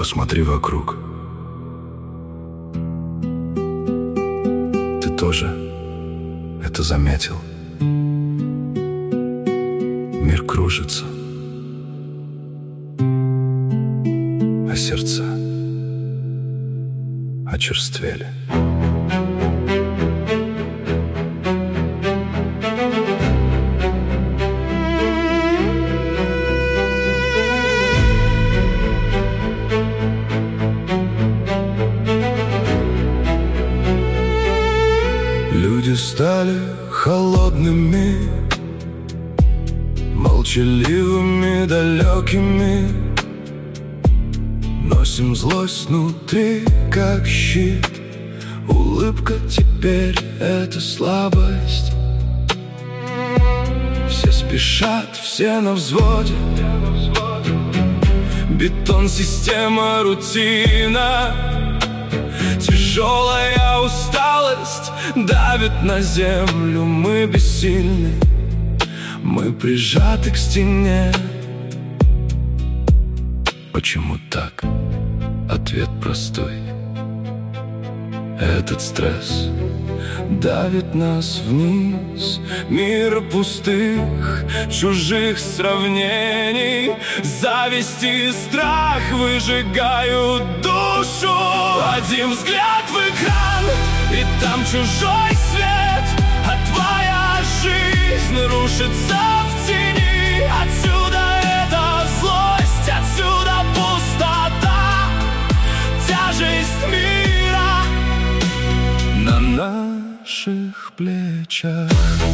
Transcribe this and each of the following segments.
посмотри вокруг. Ты тоже это заметил? Мир кружится, а сердца очерствели. Люди стали холодными, молчаливыми, далекими. Носим злость внутри, как щит. Улыбка теперь — это слабость. Все спешат, все на взводе. Бетон, система, рутина. Тяжелая усталость давит на землю. Мы бессильны, мы прижаты к стене. Почему так? Ответ простой. Этот стресс давит нас вниз. Мир пустых, чужих сравнений. Зависть и страх выжигают душу. Один взгляд в экран, и там чужой свет. А твоя жизнь рушится в тени. Отсюда эта злость, отсюда пустота. Тяжесть мира на наших плечах.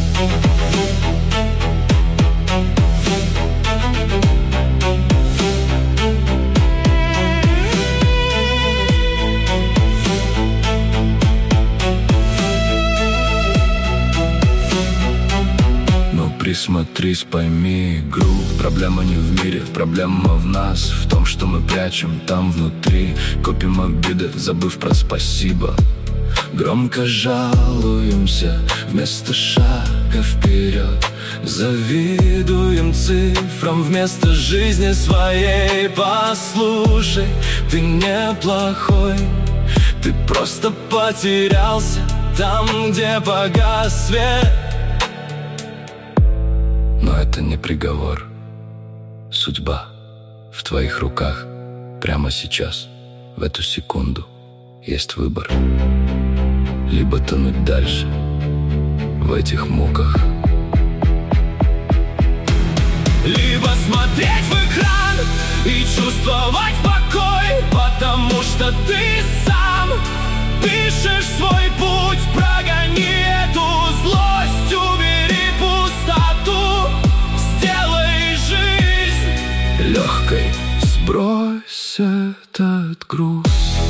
Присмотрись, пойми игру. Проблема не в мире, проблема в нас. В том, что мы прячем там внутри. Копим обиды, забыв про спасибо. Громко жалуемся вместо шага вперед. Завидуем цифрам вместо жизни своей. Послушай, ты неплохой. Ты просто потерялся там, где погас свет. Но это не приговор. Судьба в твоих руках. Прямо сейчас, в эту секунду, есть выбор. Либо тонуть дальше в этих муках, либо смотреть в экран и чувствовать покой. Потому что ты сам пишешь свой путь. Прогони эту злость, убери пустоту. Сделай жизнь легкой, сбрось этот груз.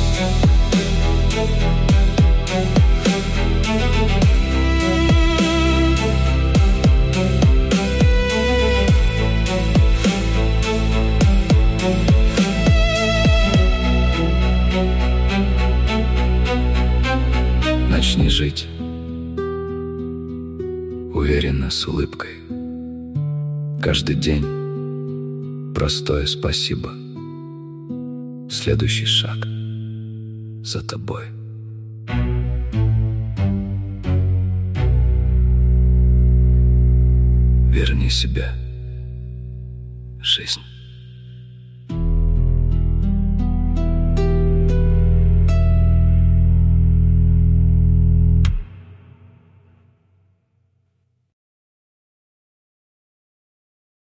Начни жить уверенно, с улыбкой. Каждый день простое спасибо. Следующий шаг за тобой. Верни себе жизнь.